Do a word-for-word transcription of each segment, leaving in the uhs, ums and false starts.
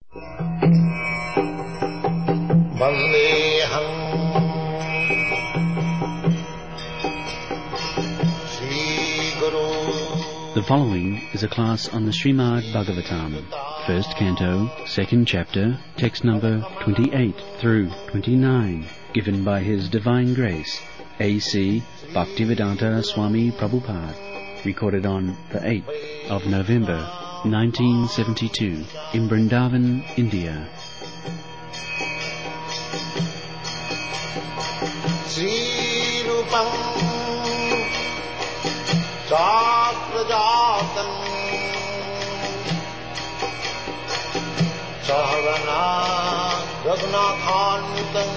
Vandeham Shri Guru. The following is a class on the Srimad Bhagavatam, first canto, second chapter, text number twenty-eight through twenty-nine, given by His Divine Grace, A C Bhaktivedanta Swami Prabhupada, recorded on the eighth of November, nineteen seventy-two, in Vrindavan, India. Sri Rupam Chakrajatam Sahagana Raghunathanvitam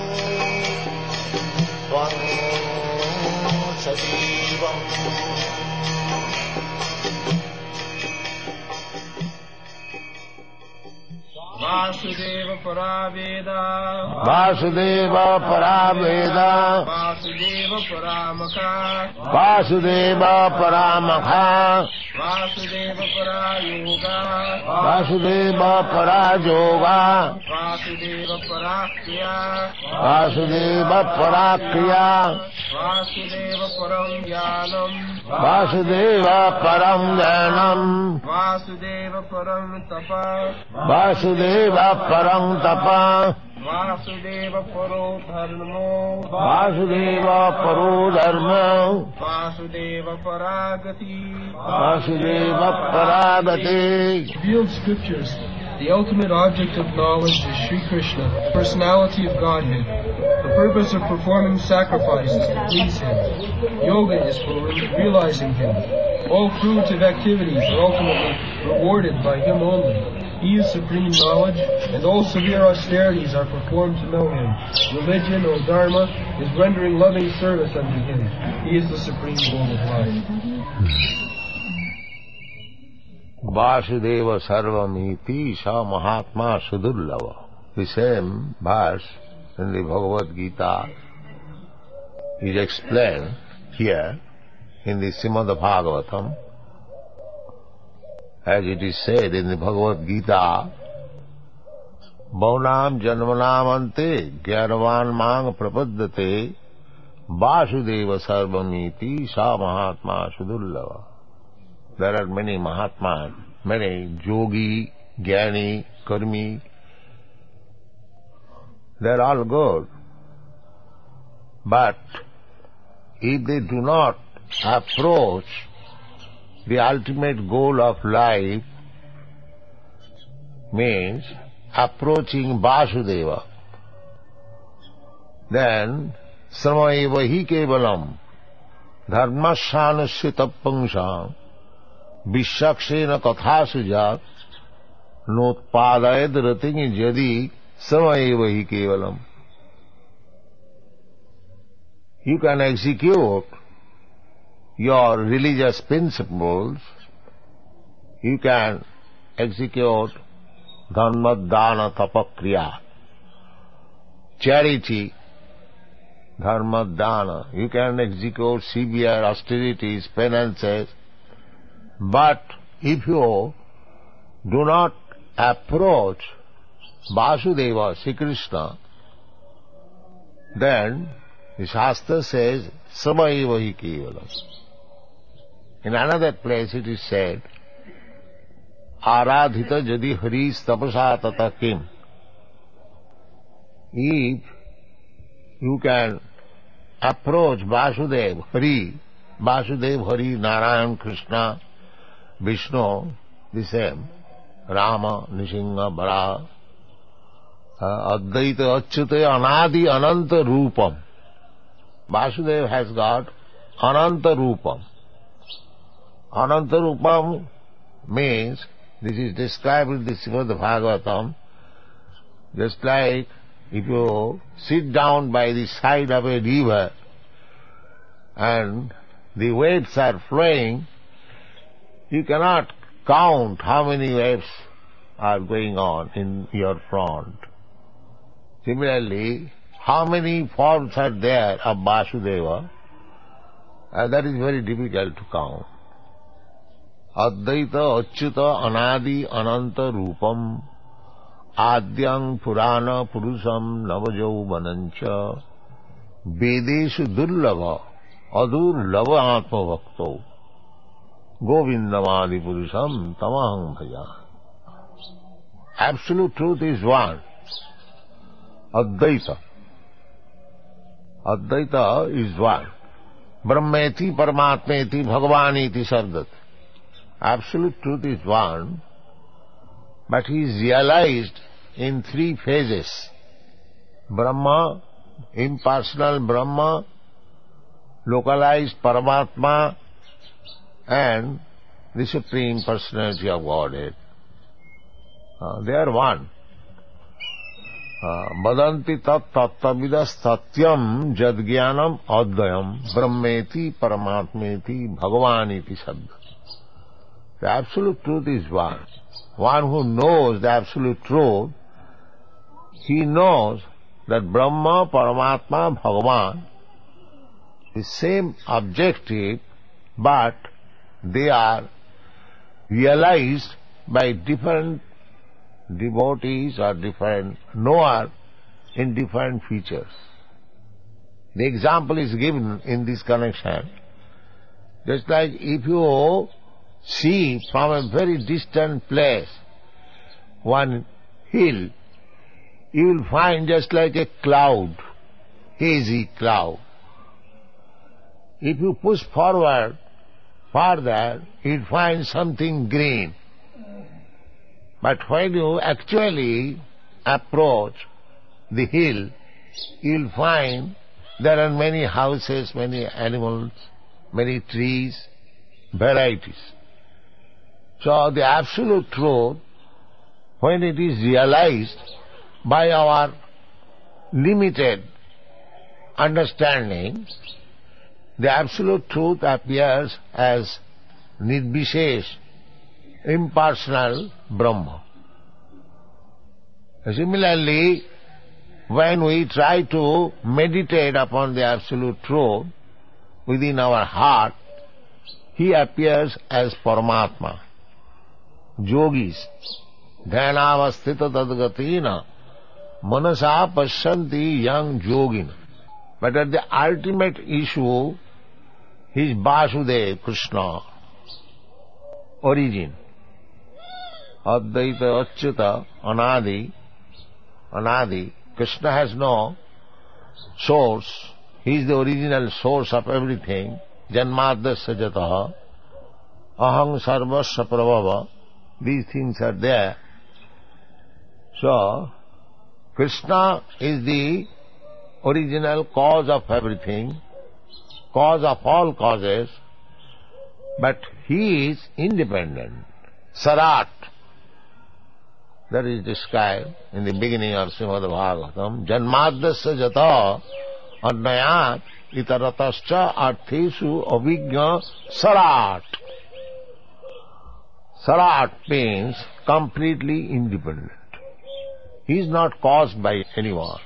Tvam Sajivam Vasudeva Paraveda Vasudeva Paraveda Vasudeva Paramakha Vasudeva Paramakha Vasudeva Parayoga Vasudeva Parayoga Vasudeva Parakriya Vasudeva Parakriya Vasudeva Param Jnanam Vasudeva Param Jnanam Vasudeva Param Tapa Vasudeva Param Tapa Vasudeva Paro Dharmo Vasudeva Paro Dharma Vasudeva Paragati. Vasudeva Paragati. Revealed scriptures. The ultimate object of knowledge is Sri Krishna, the personality of Godhead. The purpose of performing sacrifice is to please Him. Yoga is for realizing Him. All fruitive activities are ultimately rewarded by Him only. He is supreme knowledge, and all severe austerities are performed to know Him. Religion, or dharma, is rendering loving service unto Him. He is the supreme goal of life. Vasudeva Sarvamiti Sa Mahatma Sudurlava. The same verse in the Bhagavad Gita is explained here in the Srimad Bhagavatam, as it is said in the Bhagavad Gita, Bhaunam Janmanam Ante Gyanavan Mang Prapaddate Vasudeva Sarvamiti Sa Mahatma Sudurlava. There are many Mahatmas, many Yogi, Jnani, Karmi. They are all good. But if they do not approach the ultimate goal of life, means approaching Vasudeva, then Samaeva hi kevalam dharmasyanasya tappangsam Vishakshena kathasujat notpadayad rating jadi Samaeva hi kevalam. You can execute your religious principles, you can execute dharma, dana, tapakriya, charity, dharma, dana. You can execute severe austerities, penances, but if you do not approach Vasudeva, Sri Krishna, then the Shastra says, Samaeva hi kevalam. In another place it is said, Aradhita jadi haris tapasa tata kim. If you can approach Vasudev, Hari, Vasudev, Hari, Narayan, Krishna, Vishnu, the same, Rama, Nishinga, Varaha, Advaita, Achyuta, Anadi, Ananta Rupam. Vasudeva has got Ananta Rupam. Ananta Rupam means, this is described in the Srimad Bhagavatam, just like if you sit down by the side of a river and the waves are flowing, you cannot count how many waves are going on in your front. Similarly, how many forms are there of Vasudeva? Uh, that is very difficult to count. Advaita, Achyuta, Anadi, Ananta, Rupam. Adyang Purana Purusham Navajauvanancha Vedeshu Durlava Adur Lava Atma Bhakto Govindamadi Purusham Tamaham Bhaja. Absolute truth is one. Advaita. Advaita is one. Brahmeti Paramatmeti Bhagavaniti Sardat. Absolute truth is one, but he is realized in three phases. Brahma, impersonal Brahma, localized Paramatma, and the Supreme Personality of Godhead. Uh, they are one. Vadanti tat tattavidas tatyam jadgyanam advayam brahmeti paramatmeti bhagavaniti sabda. The absolute truth is one. One who knows the absolute truth, he knows that Brahma, Paramatma, Bhagavan is same objective, but they are realized by different devotees or different knower in different features. The example is given in this connection. Just like if you see from a very distant place one hill, you will find just like a cloud, hazy cloud. If you push forward further, you will find something green. But when you actually approach the hill, you will find there are many houses, many animals, many trees, varieties. So the absolute truth, when it is realized by our limited understanding, the absolute truth appears as Nirvishesh, impersonal Brahma. Similarly, when we try to meditate upon the absolute truth within our heart, he appears as Paramatma. Yogis, dhyānāvasthita tadgatīna, manasa pasyanti yang yogina. But at the ultimate issue, he is Vasudeva, Krishna, origin. Advaita, Achyuta, Anadi, Anadi. Krishna has no source. He is the original source of everything. Janmadasya jataha, aham sarvasya prabhava. These things are there. So, Krishna is the original cause of everything, cause of all causes, but he is independent. Sarat, that is described in the beginning of Srimad Bhagavatam. Janmadasya jata adnayat itaratascha arthesu avijña sarat. Sarat means completely independent. He is not caused by anyone.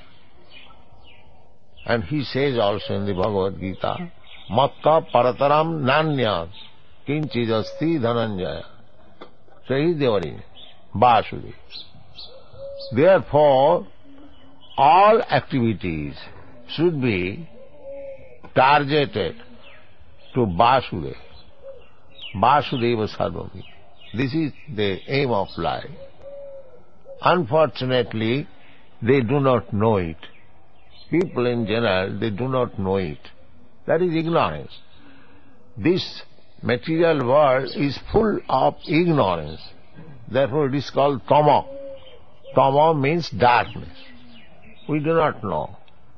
And he says also in the Bhagavad Gita, Matta parataram nanyat kinchidasti dhananjaya. So he is the origin, Vasudeva. Therefore, all activities should be targeted to Vasudeva. Vasudeva Sarvami. This is the aim of life. Unfortunately, they do not know it. People in general, they do not know it. That is ignorance. This material world is full of ignorance. Therefore it is called tama. Tama means darkness. We do not know.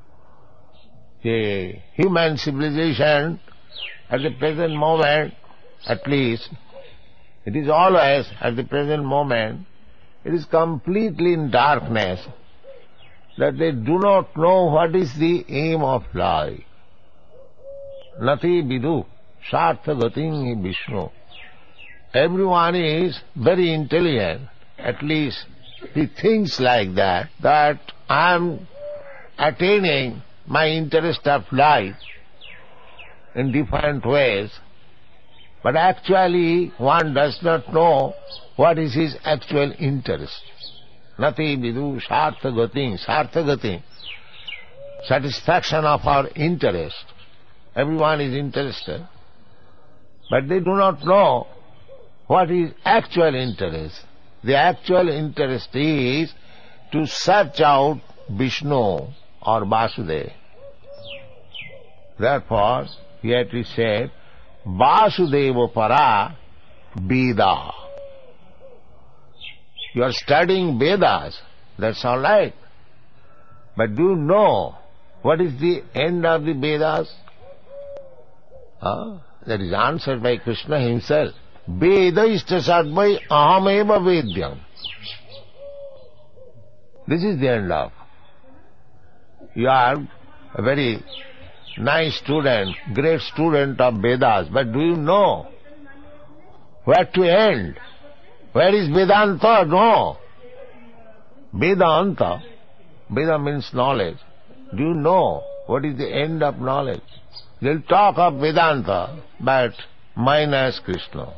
The human civilization at the present moment, at least, it is always at the present moment, it is completely in darkness, that they do not know what is the aim of life. Nati vidu sartha gating Vishnu. Everyone is very intelligent, at least he thinks like that, that I am attaining my interest of life in different ways, but actually one does not know what is his actual interest. nati vidu sarthagati, sarthagati, satisfaction of our interest. Everyone is interested, but they do not know what is actual interest. The actual interest is to search out Vishnu or Vasudeva. Therefore, here it is said, Vasudeva para Veda. You are studying Vedas, that's all right. But do you know what is the end of the Vedas? Huh? That is answered by Krishna himself. Veda ishta sadvai ahameva vedyam. This is the end of. You are a very nice student, great student of Vedas, but do you know where to end? Where is Vedanta? No. Vedanta. Veda means knowledge. Do you know what is the end of knowledge? They'll talk of Vedanta, but minus Krishna.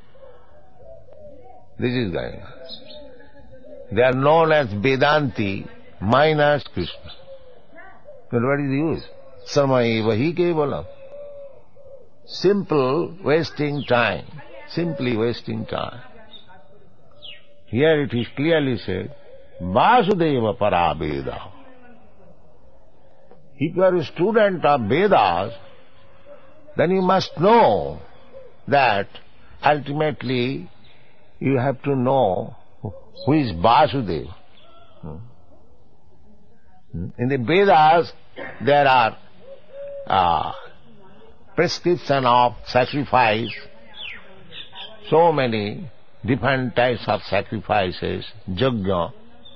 This is going on. They are known as Vedanti minus Krishna. But what is the use? Samaiva hi kevalam. Simple wasting time. Simply wasting time. Here it is clearly said, Vasudeva para Veda. If you are a student of Vedas, then you must know that ultimately you have to know who is Vasudeva. In the Vedas, there are uh, prescription of sacrifice, so many different types of sacrifices, yajna.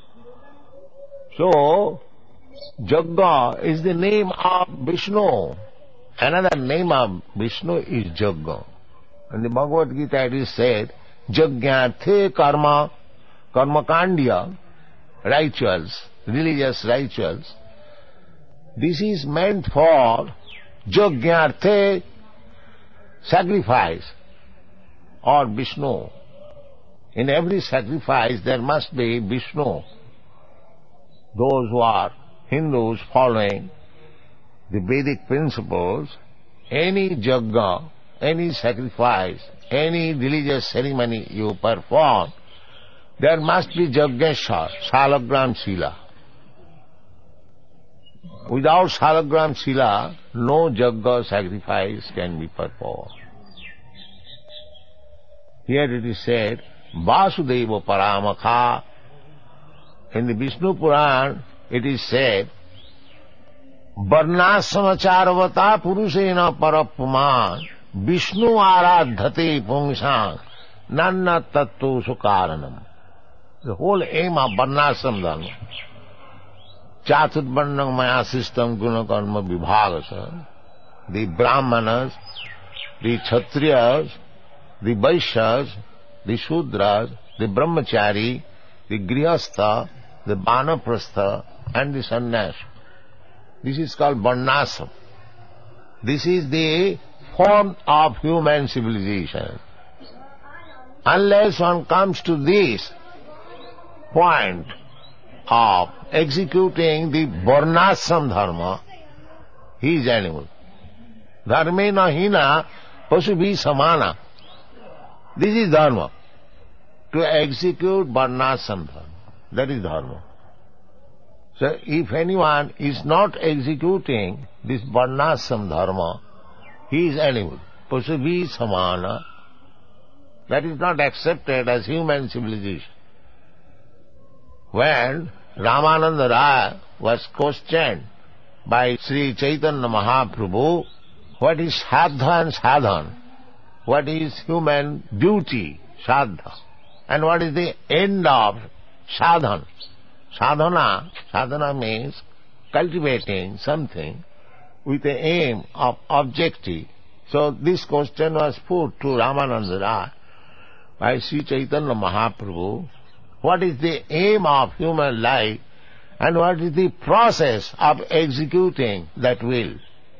So, yajna is the name of Vishnu. Another name of Vishnu is yajna. In the Bhagavad Gita it is said, yajñārthe karma, karmakandya, rituals, religious rituals. This is meant for yajñārthe, sacrifice, or Vishnu. In every sacrifice there must be Vishnu. Those who are Hindus following the Vedic principles, any yajna, any sacrifice, any religious ceremony you perform, there must be Yajneshwar, Salagram Sila. Without Salagram Sila, no yajna sacrifice can be performed. Here it is said, Vasudeva Paramakha. In the Vishnu Puran, it is said, Varnasamacharvata Purusena Parapuman Vishnu Aradhate Pungsang Nanna Tattu Sukaranam. The whole aim of Varnasam Dharma. Chatur Varnam Maya system Gunakarma Vibhagasa. The Brahmanas, the Kshatriyas, the Vaishyas, the Shudras, the Brahmachari, the Grihastha, the Vanaprastha and the Sannyas. This is called Varnasam. This is the form of human civilization. Unless one comes to this point of executing the Varnasam dharma, he is animal. Dharmena hina pasubhi samana. This is dharma. To execute Varnasam dharma. That is dharma. So if anyone is not executing this Varnasam dharma, he is animal. Pasubhi samana. That is not accepted as human civilization. When Ramananda Raya was questioned by Sri Chaitanya Mahaprabhu, what is sadha and sadhan? What is human duty, sadha? And what is the end of sadhan? Sadhana, sadhana means cultivating something with the aim of objective. So this question was put to Ramananda Raya by Sri Chaitanya Mahaprabhu. What is the aim of human life and what is the process of executing that will?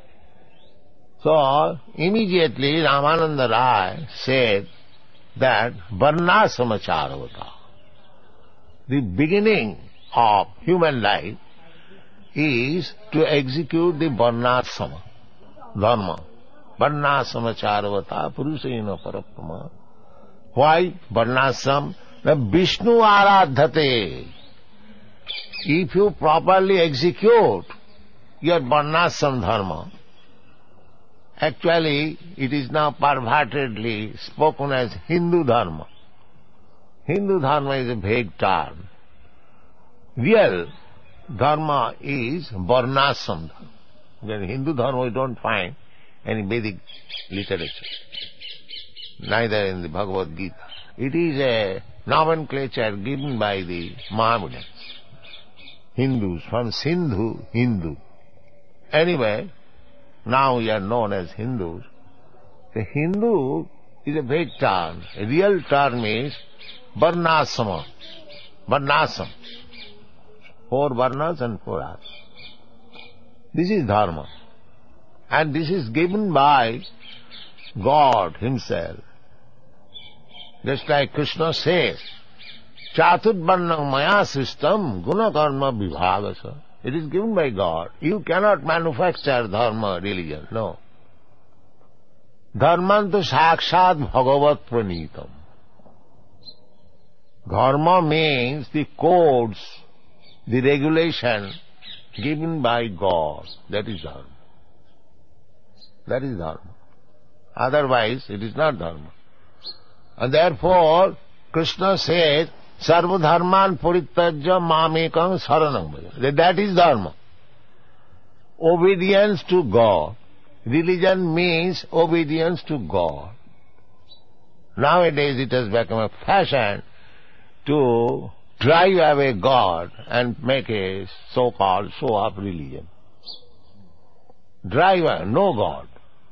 So immediately Ramananda Raya said that Varnasamacharvata. the beginning of human life is to execute the varnasama, dharma. Varnasama charavata purushena paraprama. Why varnasam? The Vishnu aradhate. If you properly execute your varnasam dharma, actually it is now pervertedly spoken as Hindu dharma. Hindu dharma is a vague term. Real dharma is varnasam. In Hindu dharma we don't find any Vedic literature, neither in the Bhagavad Gita. It is a nomenclature given by the Mohammedans, Hindus, from Sindhu, Hindu. Anyway, now we are known as Hindus. The Hindu is a vague term. A real term is varnasama, varnasam. Four varnas and four asas. This is dharma. And this is given by God Himself. Just like Krishna says, Chaturvarnam maya system guna karma vibhagasa. It is given by God. You cannot manufacture dharma, religion, no. Dharmantu sakshat bhagavat pranitam. Dharma means the codes, the regulation given by God. That is dharma. That is dharma. Otherwise, it is not dharma. And therefore, Krishna says, Sarva dharman parityajya mamekam saranam bhaja. That is dharma. Obedience to God. Religion means obedience to God. Nowadays it has become a fashion to drive away God and make a so-called show-off religion. Drive away, no God.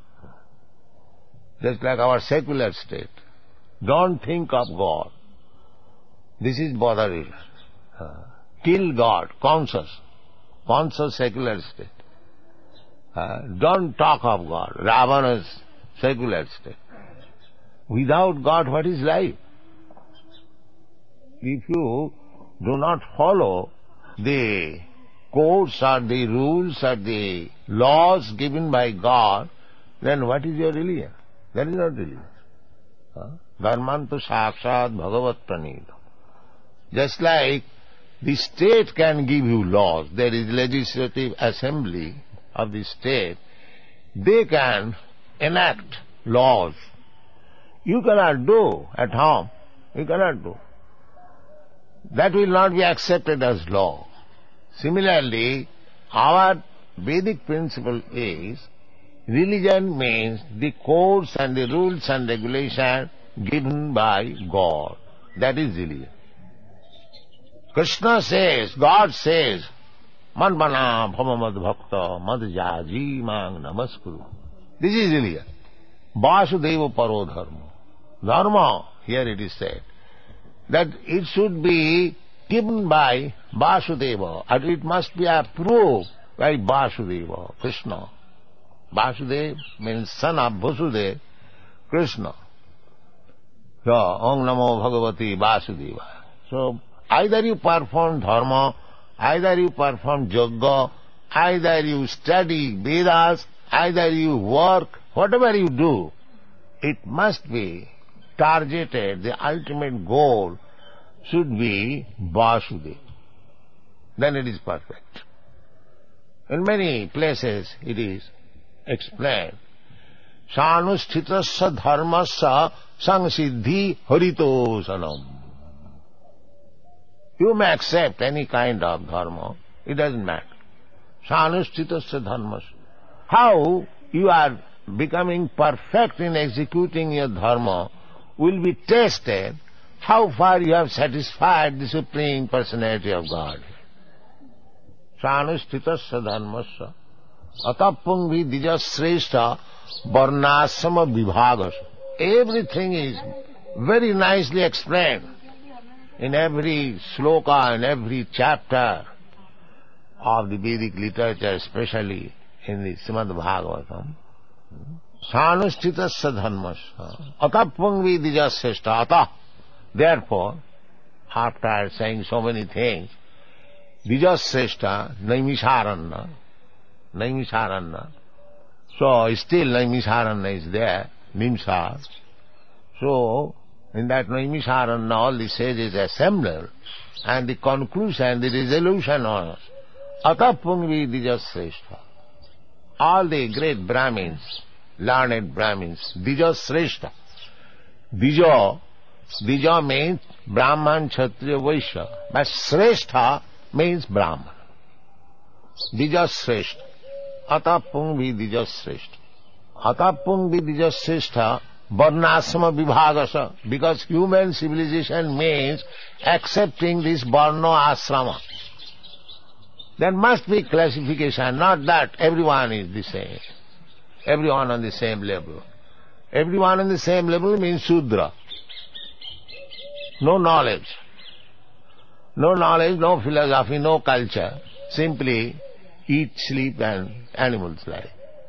Just like our secular state. Don't think of God. This is bothering. Uh, kill God, conscious. Conscious secular state. Uh, don't talk of God. Ravana's secular state. Without God, what is life? If you do not follow the codes or the rules or the laws given by God, then what is your religion? That is not religion. Dharmantu sakshat bhagavat pranita. Just like the state can give you laws, there is legislative assembly of the state, they can enact laws. You cannot do at home. You cannot do. That will not be accepted as law. Similarly, our Vedic principle is, religion means the codes and the rules and regulations given by God. That is religion. Krishna says, God says, Manmana bhamamad bhakta madhyaji mang namaskuru. This is religion. Vasudeva paro dharma. Dharma, here it is said, that it should be given by Vasudeva, and it must be approved by Vasudeva, Krishna. Vasudeva means son of Vasudeva, Krishna. So, Om Namo Bhagavati Vasudeva. So, either you perform dharma, either you perform yoga, either you study Vedas, either you work, whatever you do, it must be targeted, the ultimate goal should be Vasudeva. Then it is perfect. In many places it is explained. Sanusthitasya dharmasya samsiddhi haritosanam. You may accept any kind of dharma, it doesn't matter. Sanusthitasya dharmasya. How you are becoming perfect in executing your dharma will be tested how far you have satisfied the Supreme Personality of God. Sanusthitasya dharmasya atapungvi dijasreshta varnasama vibhagas. Everything is very nicely explained in every sloka, in every chapter of the Vedic literature, especially in the Srimad Bhagavatam. Sanusthitasya dharmasya atapungvi dijasreshta. Atah. Therefore, after saying so many things, Dijasreshta, Naimisharanya, Naimisharanya. So still Naimisharanya is there, Nimsa. So in that Naimisharanya all the sages assembled, and the conclusion, the resolution was Atapungvi Dijasreshta. All the great Brahmins, learned Brahmins, Dijasreshta. Dija, Dija means Brahman, Kshatriya, Vaishya. But Sreshta means Brahman. Dijasreshta. Atapungvi Dijasreshta. Atapungvi Dijasreshta Varnasrama Vibhagasa. Because human civilization means accepting this Varna Asrama. There must be classification, not that everyone is the same. Everyone on the same level. Everyone on the same level means Shudra. No knowledge. No knowledge, no philosophy, no culture. Simply eat, sleep and animals' life.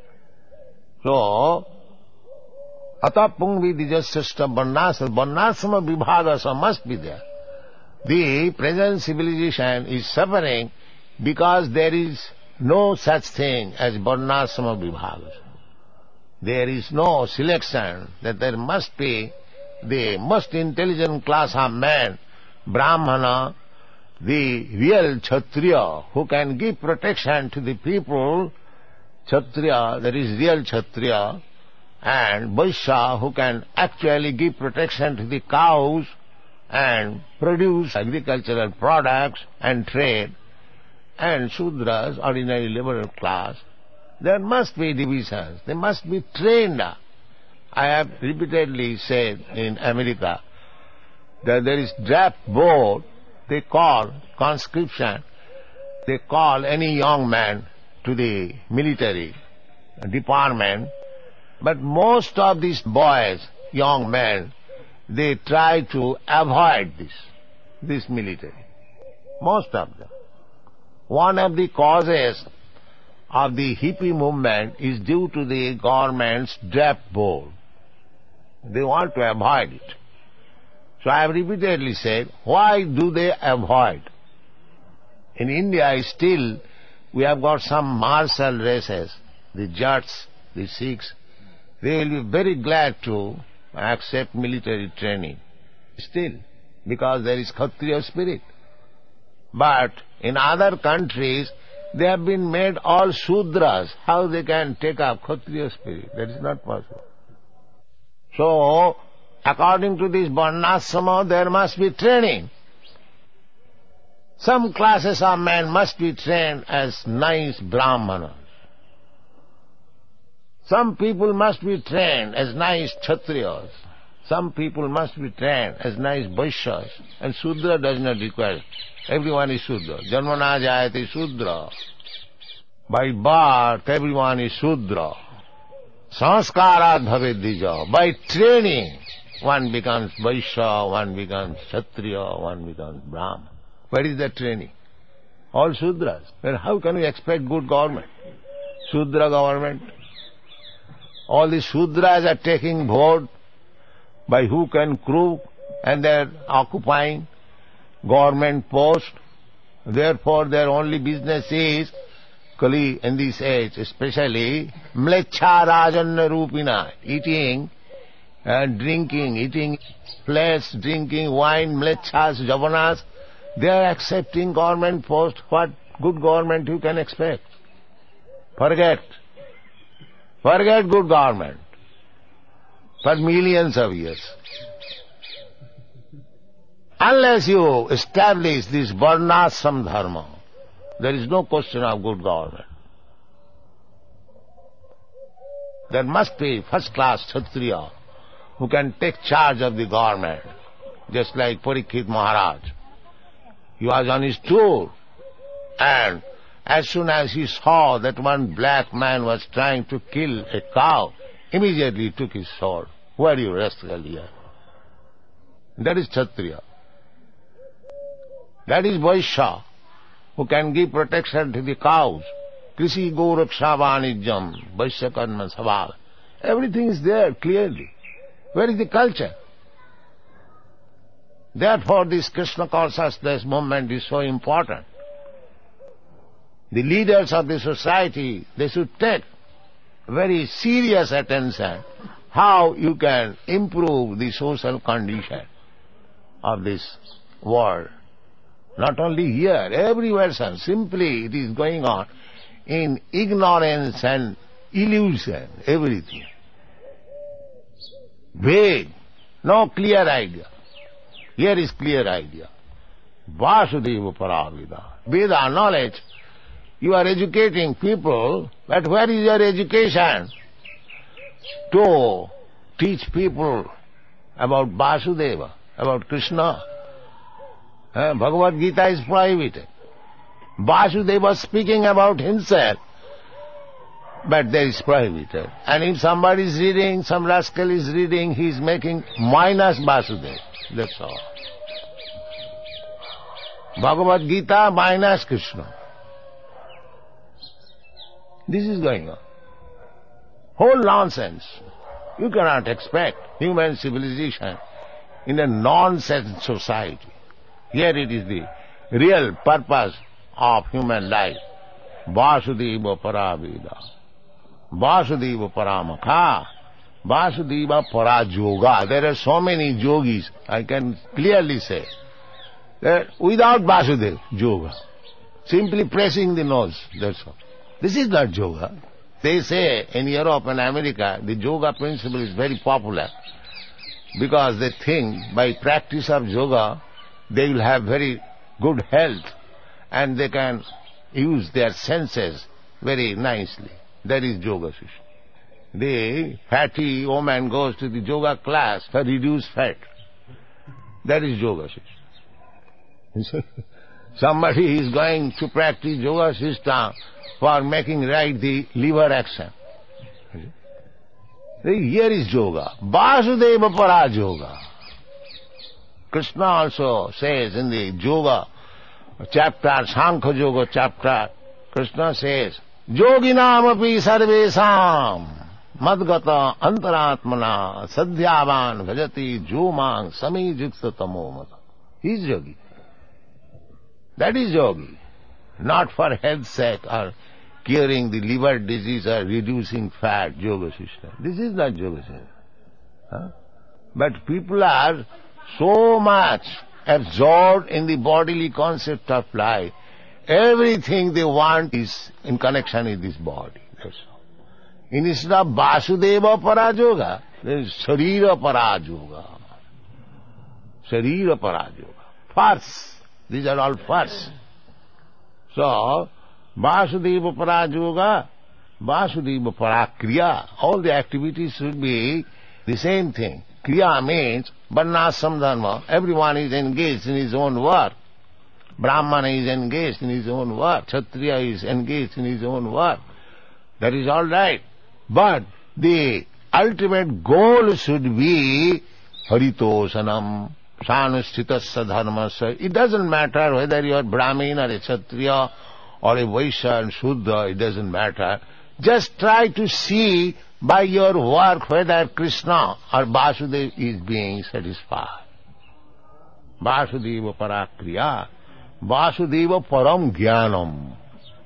So, Atapungvi Dijasreshta Varnasrama, Varnasrama Vibhagasa must be there. The present civilization is suffering because there is no such thing as Varnasrama Vibhagasa. There is no selection, that there must be the most intelligent class of man, Brahmana, the real Kshatriya, who can give protection to the people, Kshatriya, that is real Kshatriya, and Vaishya, who can actually give protection to the cows and produce agricultural products and trade, and Shudras, ordinary liberal class. There must be divisions. They must be trained. I have repeatedly said in America that there is draft board, they call conscription, they call any young man to the military department, but most of these boys, young men, they try to avoid this, this military. Most of them. One of the causes of the hippie movement is due to the government's draft board. They want to avoid it. So I have repeatedly said, why do they avoid? In India still we have got some martial races, the Jats, the Sikhs. They will be very glad to accept military training. Still, because there is Kshatriya spirit. But in other countries, they have been made all Shudras. How they can take up Kshatriya spirit? That is not possible. So, according to this Varnasrama, there must be training. Some classes of men must be trained as nice Brahmanas. Some people must be trained as nice Kshatriyas. Some people must be trained as nice Vaishyas. And Shudra does not require it. Everyone is Shudra. Janmana jayate Shudra. By birth, everyone is Shudra. Sanskarat bhaved dija. By training, one becomes Vaishya, one becomes Kshatriya, one becomes Brahman. Where is that training? All Shudras. Then how can we expect good government? Shudra government. All the Shudras are taking vote by hook and crook, and they are occupying government post. Therefore their only business is, Kali in this age especially, mlecha rajanna rupina, eating and drinking, eating flesh, drinking wine, mlechas, javanas. They are accepting government post. What good government you can expect? Forget. Forget good government. For millions of years. Unless you establish this Varnasrama dharma, there is no question of good government. There must be first-class Kshatriya who can take charge of the government, just like Parikshit Maharaj. He was on his tour, and as soon as he saw that one black man was trying to kill a cow, immediately he took his sword. Who are you, rascal here? That is Kshatriya. That is Vaishya, who can give protection to the cows. Krishi Goraksha Vanijam, Vaishya Karma Sabhav. Everything is there clearly. Where is the culture? Therefore this Krishna consciousness movement is so important. The leaders of the society, they should take very serious attention how you can improve the social condition of this world. Not only here, everywhere, son. Simply it is going on in ignorance and illusion, everything. Vague, no clear idea. Here is clear idea. Vasudeva Paravida. Veda, knowledge. You are educating people, but where is your education? To teach people about Vasudeva, about Krishna. Uh, Bhagavad Gita is prohibited. Vasudeva speaking about himself, but that is prohibited. And if somebody is reading, some rascal is reading, he is making minus Vasudeva. That's all. Bhagavad Gita minus Krishna. This is going on. Whole nonsense. You cannot expect human civilization in a nonsense society. Here it is the real purpose of human life. Vasudeva Paraveda. Vasudeva Paramakha. Vasudeva Parajoga. There are so many yogis, I can clearly say, that without Vasudeva, yoga. Simply pressing the nose, that's all. This is not yoga. They say in Europe and America, the yoga principle is very popular because they think by practice of yoga, they will have very good health and they can use their senses very nicely. That is yoga system. The fatty woman goes to the yoga class for reduced fat. That is yoga system. Somebody is going to practice yoga system for making right the liver action. Here is yoga. Vasudeva Parajoga. Krishna also says in the yoga chapter, Sankhya Yoga chapter, Krishna says, Yoginam api sarvesam madgata antaratmana sadhyavan bhajati jomang samijukta tamomata. He is yogi. That is yogi. Not for health's sake or curing the liver disease or reducing fat, yoga system. This is not yoga system. Huh? But people are so much absorbed in the bodily concept of life. Everything they want is in connection with this body. That's all. Instead of Vasudeva Parajoga, there is Sharira Parajoga. Sharira Parajoga. First. These are all first. So, Vasudeva Parajoga, Vasudeva Parakriya, all the activities should be the same thing. Kriya means Varnashram Dharma. Everyone is engaged in his own work. Brahmana is engaged in his own work. Kshatriya is engaged in his own work. That is all right. But the ultimate goal should be Haritosanam, Sanusthitasya Dharmasya. It doesn't matter whether you are Brahmin or a Kshatriya or a Vaishya and Sudra, it doesn't matter. Just try to see by your work whether Krishna or Vasudeva is being satisfied. Vasudeva Parakriya, Vasudeva Param Jnanam.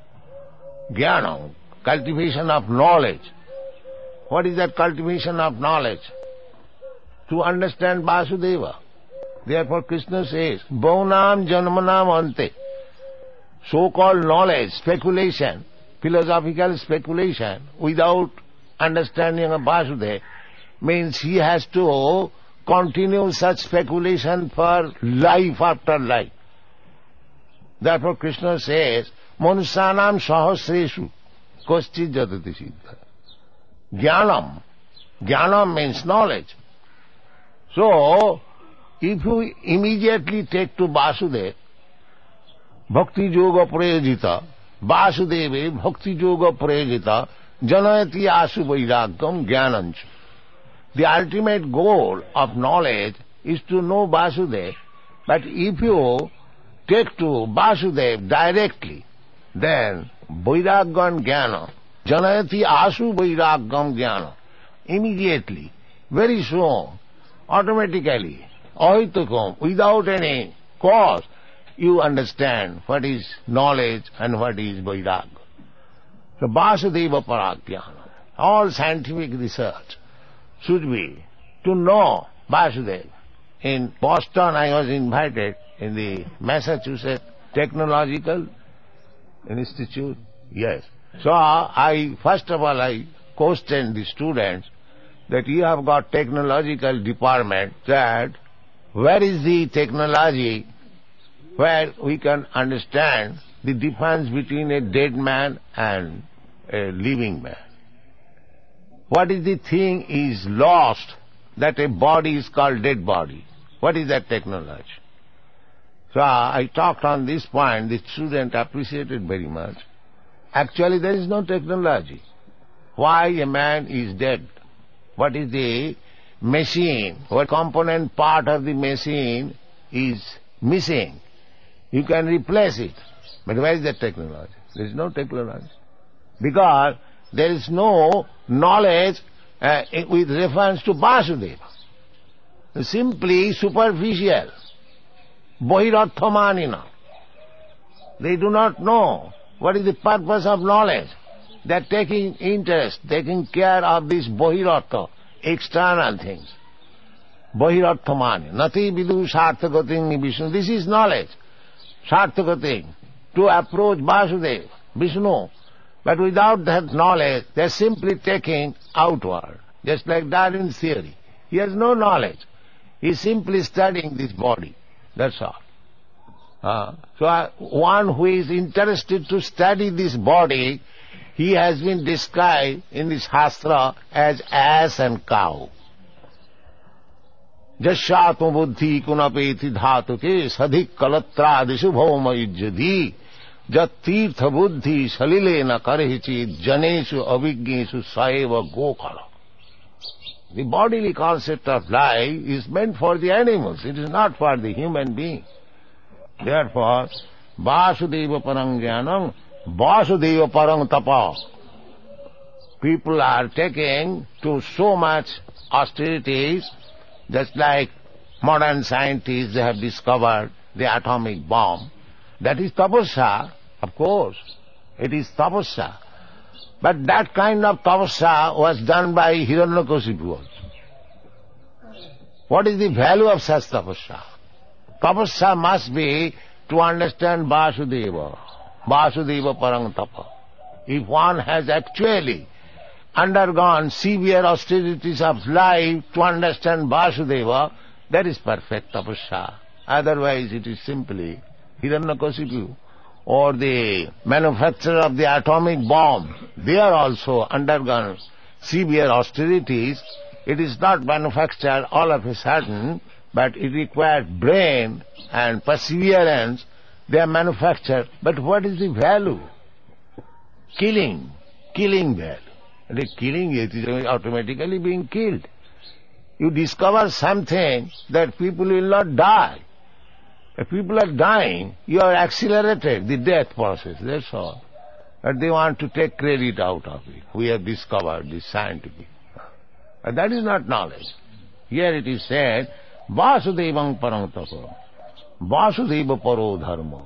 Jnanam, cultivation of knowledge. What is that cultivation of knowledge? To understand Vasudeva. Therefore Krishna says, Bhaunam Janmanam Ante. So-called knowledge, speculation, philosophical speculation, without understanding of Vasudeva, means he has to continue such speculation for life after life. Therefore Krishna says, Manusyanam sahasreshu koschit jatati siddha. Jnanam. Jnanam means knowledge. So, if you immediately take to Vasudeva, Bhakti Yoga Prayojita, Vasudeva Bhakti Yoga Prayojita, Janayati Asu Vairagam Jnanancha. The ultimate goal of knowledge is to know Vasudeva, but if you take to Vasudeva directly, then Vairagam Jnana, Janayati Asu Vairagam Jnana, immediately, very soon, automatically, ahitukum, without any cause, you understand what is knowledge and what is vairagya. So Vasudeva Paragyana, all scientific research should be to know Vasudeva. In Boston I was invited in the Massachusetts Technological Institute. Yes. So I, first of all, I questioned the students that you have got technological department, that where is the technology where we can understand the difference between a dead man and a living man? What is the thing is lost that a body is called dead body? What is that technology? So I talked on this point. The student appreciated very much. Actually, there is no technology. Why a man is dead? What is the machine? What component part of the machine is missing? You can replace it. But where is that technology? There is no technology. Because there is no knowledge uh, with reference to Vasudeva. Simply superficial. Bohirarthamanina. They do not know what is the purpose of knowledge. They are taking interest, taking care of these bohirartha, external things. Bohirarthamani. Nati vidu sarthagating Vishnu. This is knowledge. Sarthagating. To approach Vasudeva, Vishnu. But without that knowledge, they are simply taking outward. Just like Darwin's theory. He has no knowledge. He is simply studying this body. That's all. Uh, so uh, one who is interested to study this body, he has been described in this Shastra as ass and cow. Jasyatum buddhi kunapeti dhatuke sadhik kalatrādishu bhauma yujjadhi jat tirtha buddhi salilena karehichi janeshu avijñeshu saeva gokala. The bodily concept of life is meant for the animals. It is not for the human being. Therefore, Vasudeva parang jnanam, Vasudeva parang tapa. People are taking to so much austerities, just like modern scientists, they have discovered the atomic bomb. That is tapasya, of course. It is tapasya. But that kind of tapasya was done by Hiranyakasipu. What is the value of such tapasya? Tapasya must be to understand Vasudeva. Vasudeva parang tapa. If one has actually undergone severe austerities of life to understand Vasudeva, that is perfect tapasya. Otherwise it is simply Hiranyakasipu. Or the manufacturer of the atomic bomb, they are also undergone severe austerities. It is not manufactured all of a sudden, but it requires brain and perseverance. They are manufactured. But what is the value? Killing. Killing value. The killing, it is automatically being killed. You discover something that people will not die. If people are dying, you are accelerated the death process, that's all. But they want to take credit out of it. We have discovered this scientific. But that is not knowledge. Here it is said, Vasudevang parang tapa. Vasudeva paro dharma.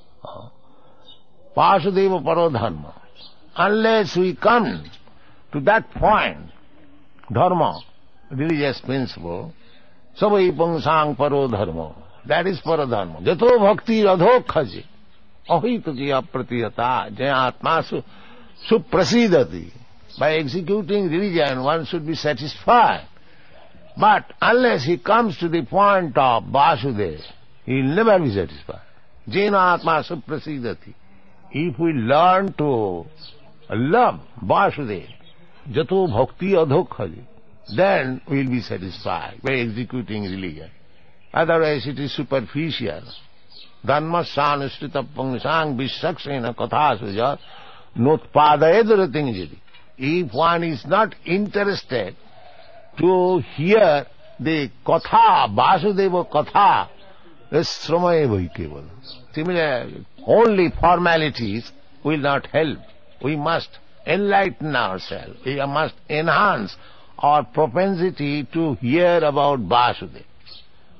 Vasudeva paro dharma. Unless we come to that point, dharma, religious principle, savai pangsang paro dharma. That is paradharma. Jato bhakti radhokhaji. Ahituki apratiyata. Jayatma su suprasidati. By executing religion, one should be satisfied. But unless he comes to the point of Vasudeva, he will never be satisfied. Jena atma suprasidati. If we learn to love Vasudeva, jato bhakti adhokhaji, then we will be satisfied by executing religion. Otherwise it is superficial. Dhamma sanushrita pangsang vishaksena kathasuja notpadayadaratingjadi. If one is not interested to hear the katha, Vasudeva katha, sramaeva keval. Similarly, only formalities will not help. We must enlighten ourselves. We must enhance our propensity to hear about Vasudeva.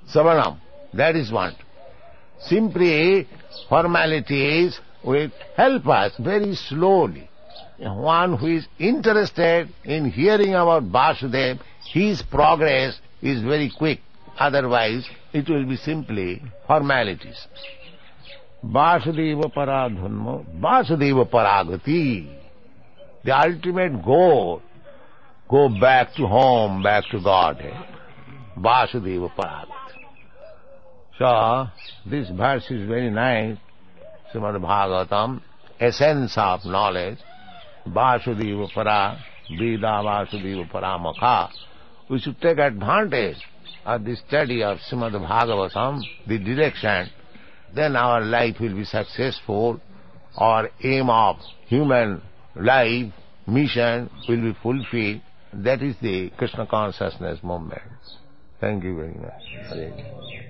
Savanam, that is what. Simply formalities will help us very slowly. One who is interested in hearing about Vasudeva, his progress is very quick. Otherwise, it will be simply formalities. Vasudeva paradhanma, Vasudeva paragati. The ultimate goal, go back to home, back to Godhead. Vasudeva paragati. So, this verse is very nice. Srimad Bhagavatam, essence of knowledge. Vasudeva para, Veda Vasudeva paramukha. We should take advantage of the study of Srimad Bhagavatam, the direction. Then our life will be successful. Our aim of human life, mission will be fulfilled. That is the Krishna consciousness movement. Thank you very much.